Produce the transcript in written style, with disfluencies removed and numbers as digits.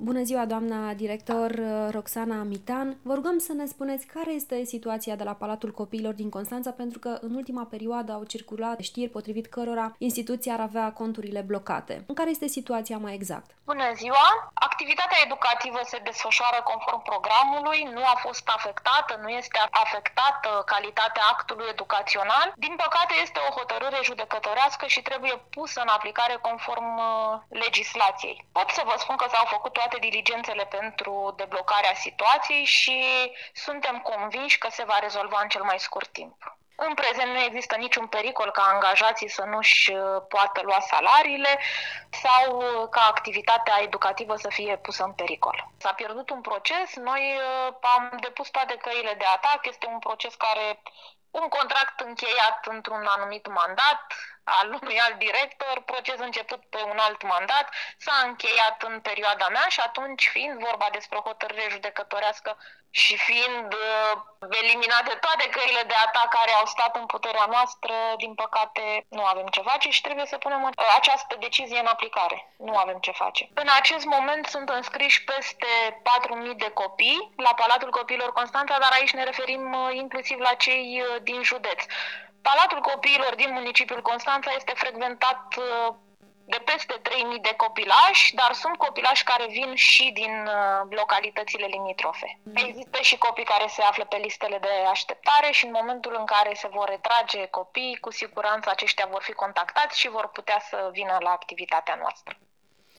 Bună ziua, doamna director Roxana Mitan. Vă rugăm să ne spuneți care este situația de la Palatul Copiilor din Constanța, pentru că în ultima perioadă au circulat știri potrivit cărora instituția ar avea conturile blocate. În care este situația mai exact? Bună ziua! Activitatea educativă se desfășoară conform programului, nu a fost afectată, nu este afectată calitatea actului educațional. Din păcate este o hotărâre judecătorească și trebuie pusă în aplicare conform legislației. Pot să vă spun că s-au făcut toate diligențele pentru deblocarea situației și suntem convinși că se va rezolva în cel mai scurt timp. În prezent nu există niciun pericol ca angajații să nu-și poată lua salariile sau ca activitatea educativă să fie pusă în pericol. S-a pierdut un proces, noi am depus toate căile de atac, este un proces care, un contract încheiat într-un anumit mandat al unui alt director, proces început pe un alt mandat, s-a încheiat în perioada mea și atunci, fiind vorba despre o hotărâre judecătorească și fiind eliminate toate căile de atac care au stat în puterea noastră, din păcate nu avem ce face și trebuie să punem această decizie în aplicare. Nu avem ce face. În acest moment sunt înscriși peste 4.000 de copii la Palatul Copiilor Constanța, dar aici ne referim inclusiv la cei din județ. Palatul Copiilor din municipiul Constanța este frecventat de peste 3.000 de copilași, dar sunt copilași care vin și din localitățile limitrofe. Există și copii care se află pe listele de așteptare și în momentul în care se vor retrage copiii, cu siguranță aceștia vor fi contactați și vor putea să vină la activitatea noastră.